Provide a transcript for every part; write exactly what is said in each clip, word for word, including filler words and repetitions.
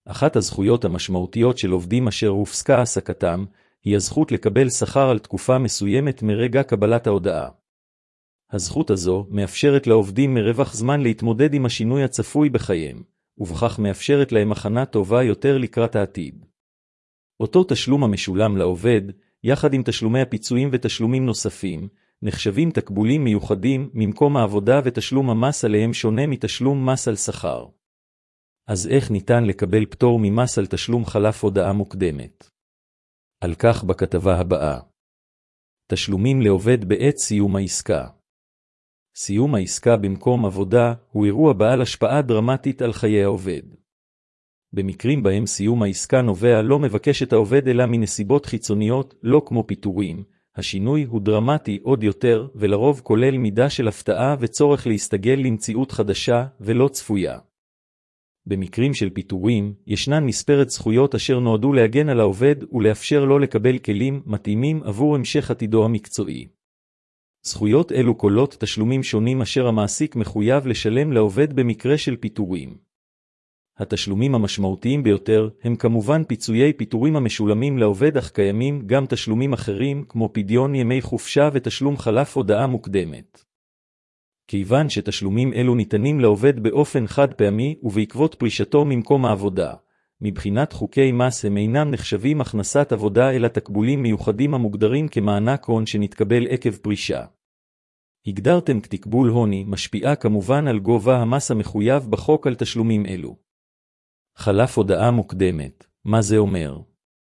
אחת הזכויות המשמעותיות של עובדים אשר הופסקה העסקתם, היא הזכות לקבל שכר על תקופה מסוימת מרגע קבלת ההודעה. הזכות הזו מאפשרת לעובדים מרווח זמן להתמודד עם השינוי הצפוי בחייהם, ובכך מאפשרת להם הכנה טובה יותר לקראת העתיד. אותו תשלום המשולם לעובד, יחד עם תשלומי הפיצויים ותשלומים נוספים, נחשבים תקבולים מיוחדים ממקום העבודה, ותשלום המס עליהם שונה מתשלום מס על שכר. אז איך ניתן לקבל פטור ממס על תשלום חלף הודעה מוקדמת? על כך בכתבה הבאה. תשלומים לעובד בעת סיום העסקה. סיום העסקה במקום עבודה הוא אירוע בעל השפעה דרמטית על חיי העובד. במקרים בהם סיום העסקה נובע לא מבקש את העובד אלא מנסיבות חיצוניות, לא כמו פיטורים, השינוי הוא דרמטי עוד יותר, ולרוב כולל מידה של הפתעה וצורך להסתגל למציאות חדשה ולא צפויה. במקרים של פיטורים, ישנן מספרת זכויות אשר נועדו להגן על העובד ולאפשר לו לקבל כלים מתאימים עבור המשך עתידו המקצועי. זכויות אלו כוללות תשלומים שונים אשר המעסיק מחויב לשלם לעובד במקרה של פיטורים. התשלומים המשמעותיים ביותר הם כמובן פיצויי פיטורים המשולמים לעובד, אך קיימים גם תשלומים אחרים כמו פדיון ימי חופשה ותשלום חלף הודעה מוקדמת. כיוון שתשלומים אלו ניתנים לעובד באופן חד פעמי ובעקבות פרישתו ממקום העבודה, מבחינת חוקי מס הם אינם נחשבים הכנסת עבודה אלא תקבולים מיוחדים המוגדרים כמענק הון שנתקבל עקב פרישה. הגדרתם כתקבול הוני משפיעה כמובן על גובה המס המחויב בחוק על תשלומים אלו. חלף הודעה מוקדמת, מה זה אומר?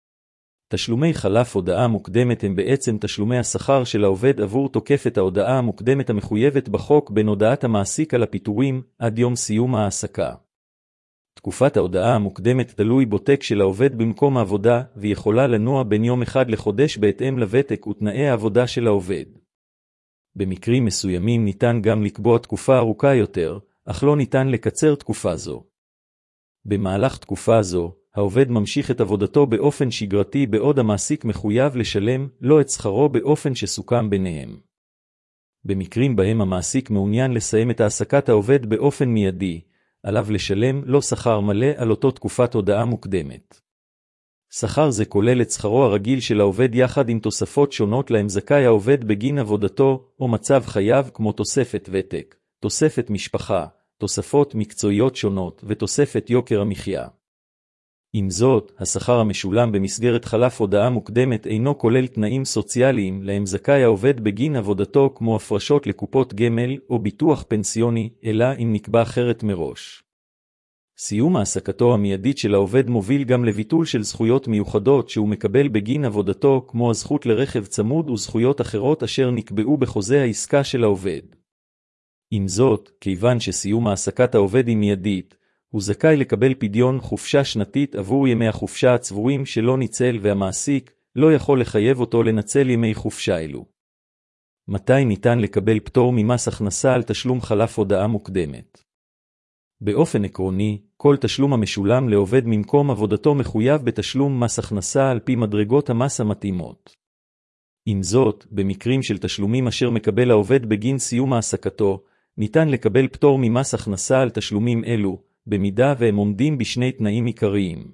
תשלומי חלף הודעה מוקדמת הם בעצם תשלומי השכר של העובד עבור תוקפת ההודעה המוקדמת המחויבת בחוק בין הודעת המעסיק על הפיטורים עד יום סיום העסקה. תקופת ההודעה המוקדמת תלוי בותק של העובד במקום העבודה, ויכולה לנוע בין יום אחד לחודש בהתאם לוותק ותנאי העבודה של העובד. במקרים מסוימים ניתן גם לקבוע תקופה ארוכה יותר, אך לא ניתן לקצר תקופה זו. במהלך תקופה זו, העובד ממשיך את עבודתו באופן שגרתי בעוד המעסיק מחויב לשלם לו את שכרו באופן שסוכם ביניהם. במקרים בהם המעסיק מעוניין לסיים את העסקת העובד באופן מיידי, עליו לשלם לו שכר מלא על אותו תקופת הודעה מוקדמת. שכר זה כולל את שכרו הרגיל של העובד יחד עם תוספות שונות להם זכאי העובד בגין עבודתו או מצב חייו, כמו תוספת ותק, תוספת משפחה, תוספות מקצועיות שונות ותוספת יוקר המחיה. עם זאת, השכר המשולם במסגרת חלף הודעה מוקדמת אינו כולל תנאים סוציאליים להם זכאי העובד בגין עבודתו, כמו הפרשות לקופות גמל או ביטוח פנסיוני, אלא אם נקבע אחרת מראש. סיום העסקתו המיידית של העובד מוביל גם לביטול של זכויות מיוחדות שהוא מקבל בגין עבודתו, כמו הזכות לרכב צמוד וזכויות אחרות אשר נקבעו בחוזה העסקה של העובד. עם זאת, כיוון שסיום העסקת העובד היא מיידית, הוא זכאי לקבל פדיון חופשה שנתית עבור ימי החופשה הצבורים שלא ניצל, והמעסיק לא יכול לחייב אותו לנצל ימי חופשה אלו. מתי ניתן לקבל פטור ממס הכנסה על תשלום חלף הודעה מוקדמת? באופן עקרוני, כל תשלום המשולם לעובד ממקום עבודתו מחויב בתשלום מס הכנסה על פי מדרגות המס המתאימות. עם זאת, במקרים של תשלומים אשר מקבל העובד בגין סיום העסקתו, ניתן לקבל פטור ממס הכנסה על תשלומים אלו, במידה והם עומדים בשני תנאים עיקריים.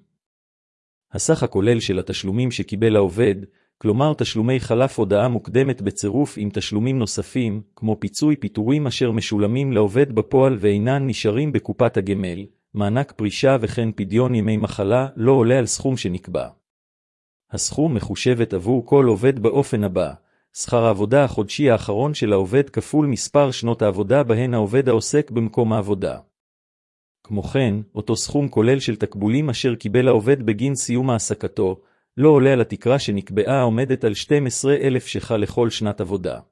הסך הכולל של התשלומים שקיבל העובד, כלומר תשלומי חלף הודעה מוקדמת בצירוף עם תשלומים נוספים, כמו פיצוי פיטורים אשר משולמים לעובד בפועל ואינן נשארים בקופת הגמל, מענק פרישה וכן פדיון ימי מחלה, לא עולה על סכום שנקבע. הסכום מחושבת עבור כל עובד באופן הבא: שכר העבודה החודשי האחרון של העובד כפול מספר שנות העבודה בהן העובד העוסק במקום העבודה. כמו כן, אותו סכום כולל של תקבולים אשר קיבל העובד בגין סיום העסקתו, לא עולה על התקרה שנקבעה העומדת על שנים עשר אלף ש"ח לכל שנת עבודה.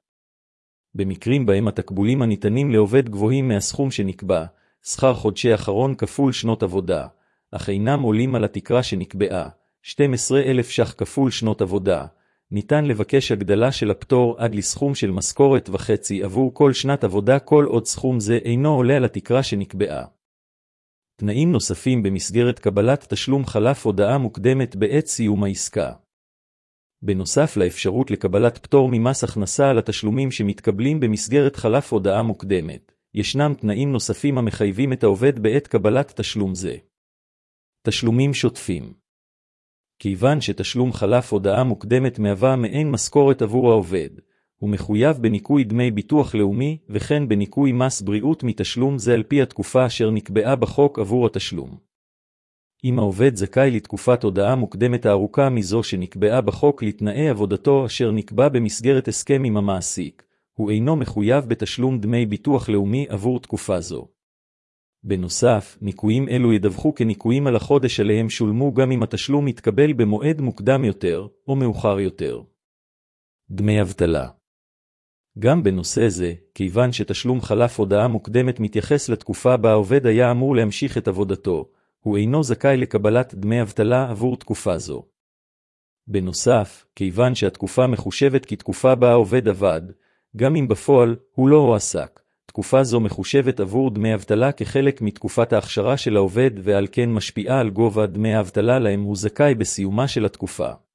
במקרים בהם התקבולים הניתנים לעובד גבוהים מהסכום שנקבע, שכר חודשי אחרון כפול שנות עבודה, אך אינם עולים על התקרה שנקבעה, שנים עשר אלף ש"ח כפול שנות עבודה, ניתן לבקש הגדלה של הפטור עד לסכום של משכורת וחצי עבור כל שנת עבודה, כל עוד סכום זה אינו עולה על התקרה שנקבעה. תנאים נוספים במסגרת קבלת תשלום חלף הודעה מוקדמת בעת סיום העסקה. בנוסף לאפשרות לקבלת פטור ממס הכנסה על התשלומים שמתקבלים במסגרת חלף הודעה מוקדמת, ישנם תנאים נוספים המחייבים את העובד בעת קבלת תשלום זה. תשלומים שוטפים. כיוון שתשלום חלף הודעה מוקדמת מהווה מעין משכורת עבור העובד, הוא מחויב בניכוי דמי ביטוח לאומי וכן בניכוי מס בריאות מתשלום זה על פי התקופה אשר נקבעה בחוק עבור התשלום. אם העובד זכאי לתקופת הודעה מוקדמת הארוכה מזו שנקבעה בחוק לתנאי עבודתו אשר נקבע במסגרת הסכם עם המעסיק, הוא אינו מחויב בתשלום דמי ביטוח לאומי עבור תקופה זו. בנוסף, ניכויים אלו ידווחו כניכויים על החודש עליהם שולמו גם אם התשלום יתקבל במועד מוקדם יותר או מאוחר יותר. דמי אבטלה. גם בנושא זה, כיוון שתשלום חלף הודעה מוקדמת מתייחס לתקופה בה העובד היה אמור להמשיך את עבודתו, הוא אינו זכאי לקבלת דמי אבטלה עבור תקופה זו. בנוסף, כיוון שהתקופה מחושבת כתקופה בה העובד עבד, גם אם בפועל הוא לא הועסק, תקופה זו מחושבת עבור דמי אבטלה כחלק מתקופת ההכשרה של העובד ועל כן משפיעה על גובה דמי האבטלה להם הוא זכאי בסיומה של התקופה.